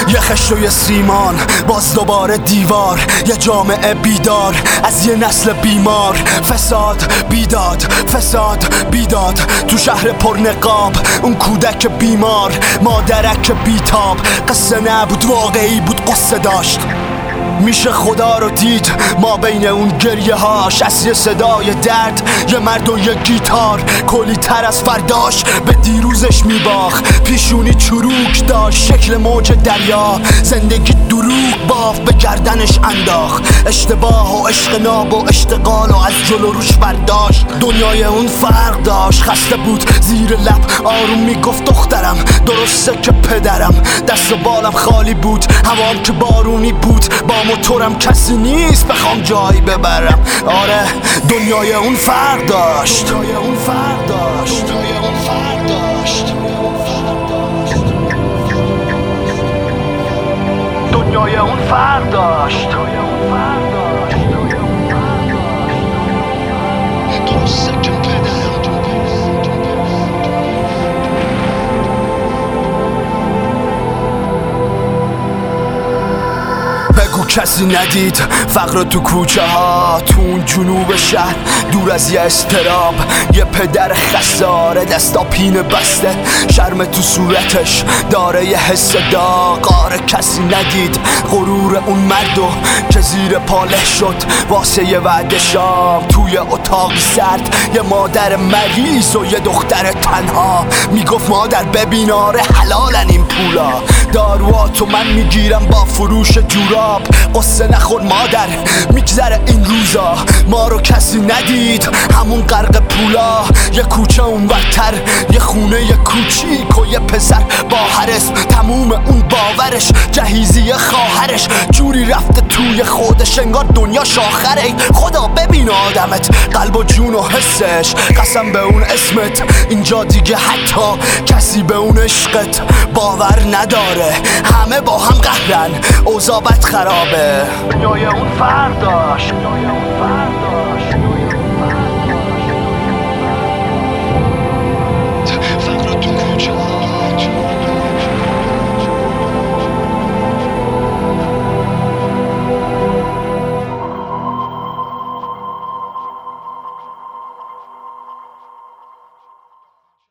یه خشت و یه سیمان، باز دوباره دیوار، یه جامعه بیدار از یه نسل بیمار. فساد بیداد، فساد بیداد تو شهر پرنقاب. اون کودک بیمار، مادرک بیتاب. قصه نبود واقعی بود، قصه داشت. میشه خدا رو دید ما بین اون گریه هاش. از یه صدای درد، یه مرد و یه گیتار، کلی تر از فرداش به دیروزش میباخ. پیشونی چروک داشت، شکل موج دریا. زندگی دروغ باف به گردنش انداخت. اشتباه و عشق ناب و اشتغال و از جلو روش برداشت. دنیای اون فرق داشت، خسته بود زیر لب آروم میگفت دخترم درسته که پدرم. دست و بالم خالی بود، هوام که بارونی بود. با موتورم کسی نیست بخوام جایی ببرم. آره دنیای اون فرق داشت، دنیای اون فرق داشت، دنیای اون فرق داشت، دنیای اون فرق داشت، دنیای اون فرق داشت. درسته که پدرم بگو کسی ندید فقر تو کوچه ها، تو اون جنوب شهر دور از یه استراب. یه پدر خساره دستا پینه بسته، شرم تو صورتش داره یه حس داغ. آره کسی ندید غرور اون مردو که زیر پاله شد واسه یه وعده شام. توی اتاقی سرد یه مادر مریض و یه دختر تنها. میگفت مادر ببین آره حلالن این پولا، دارواتو من میگیرم با فروش جوراب. قصه نخور مادر میگذره این روزا، ما رو کسی ندید همون غرق پولا. یه کوچه اون ورتر، یه خونه یه کوچیک و یه پسر با هرس. تموم اون باورش جهیزی خواهرش جوری رفته توی خودش انگار دنیاش آخره. خدا ببین آدمت قلب و جون و حسش، قسم به اون اسمت اینجا دیگه حتی کسی به اون عشقت باور نداره. همه با هم قهرن، اوضاع بد خرابه. دنیای اون فرق داشت، دنیای اون فرق داشت.